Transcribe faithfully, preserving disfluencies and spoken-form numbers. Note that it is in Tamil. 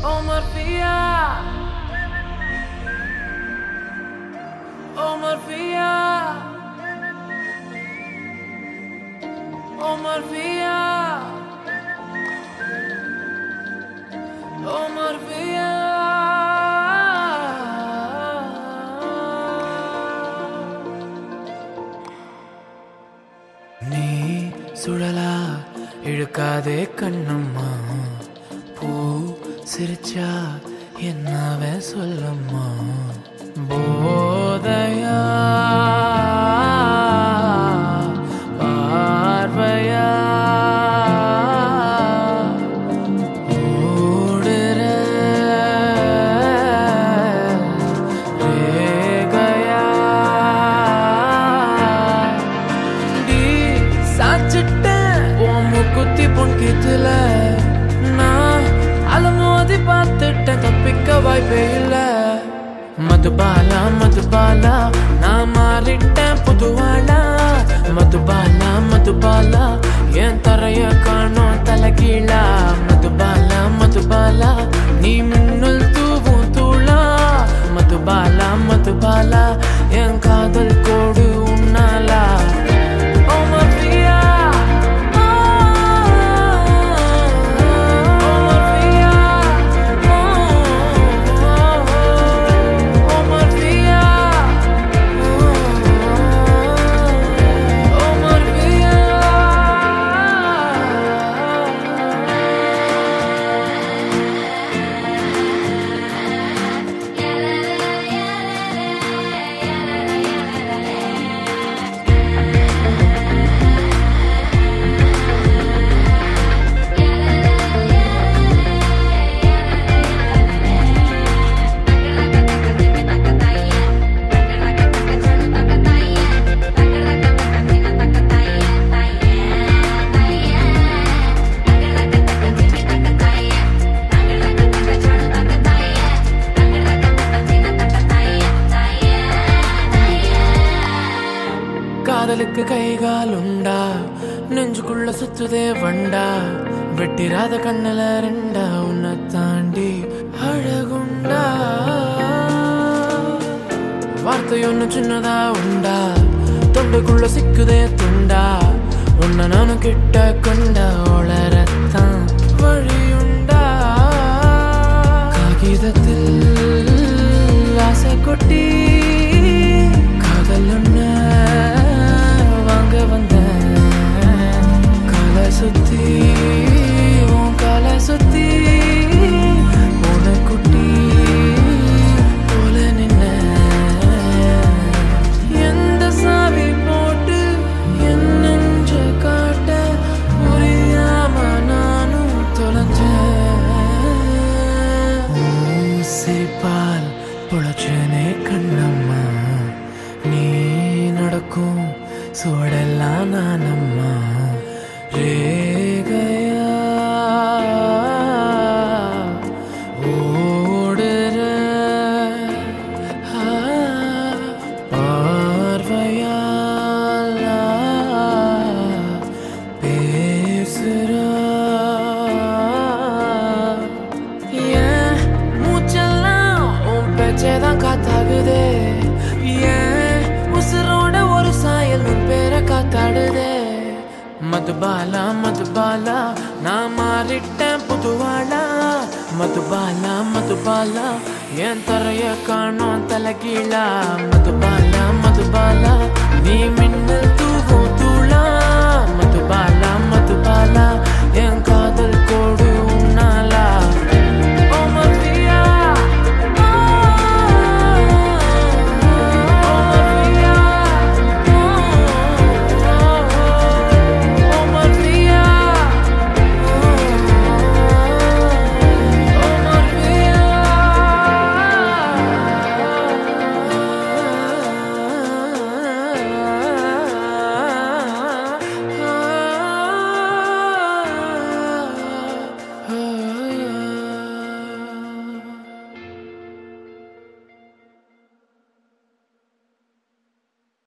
Omar Fia, Omar Fia, Omar Fia, Omar Fia. நீ சுழலா இழுக்காதே கண்ணம்மா, பூ சிரிச்சா என்னவே சொல்லம்மா. போதையா பார்வையா ஓடுற ரேகையா டி சாச்சிட்டேன் உன் மூக்குத்தி பொன்கித்துல. நான் அலமோதி பார்த்துட்டேன், தப்பிக்க வாய்ப்பே இல்ல. மதுபாலா மதுபாலா நான் மாறிட்டேன் புதுவாளா. மதுபாலா மதுபாலா என் தரைய காணோம் தலைகீழா. மதுபாலா மதுபாலா நீ மின்னல் தூவும் தூளா. மதுபாலா மதுபாலா என் காதல் கோடு உன்னாலா. Omar Fia, Omar Fia, Omar Fia, Omar Fia. காதலுக்கு கைகால் உண்டா, நெஞ்சுக்குள்ள சுத்துதே வண்டா. வெட்டிராத கண்ணுல ரெண்டா, உன்னை தாண்டி அழகுண்டா. வார்த்தை ஒண்ணு சின்னதா உண்டா, தொண்டுக்குள்ள சிக்குதே துண்டா. உன்னை நானும் கிட்ட கொண்டா, ஒளரத்தான் வழியுண்டா. காகிதத்தில் ஆசை கொட்டி காதல் ஒண்ணு வாங்க வந்தேன். காலை சுத்தி உன் காலை சுத்தி உன குட்டி போல நின்ன. எந்த சாவி போட்டு என் நெஞ்ச காட்ட புரியாம நானும் தொலைஞ்சேன். சிரிப்பால் பொழச்சனே கண்ணம்மா, நீ நடக்கும் சுவடெல்லாம் நானம்மா. ரேகையா ஓடுற பார்வையால பேசுற. ஏன் மூச்செல்லாம் உன் பேச்சேதான் காத்தாகுதே. ஏன் உசுரோட ஒரு சாயல் உன் பேரை காத்தாடுதே. மதுபாலா மதுபாலா நான் மாறிட்டேன் புதுவாளா. மதுபாலா மதுபாலா என் தரைய காணோம் தலைகீழா. மதுபாலா மதுபாலா நீ மின்னல் தூவும் தூளா. மதுபாலா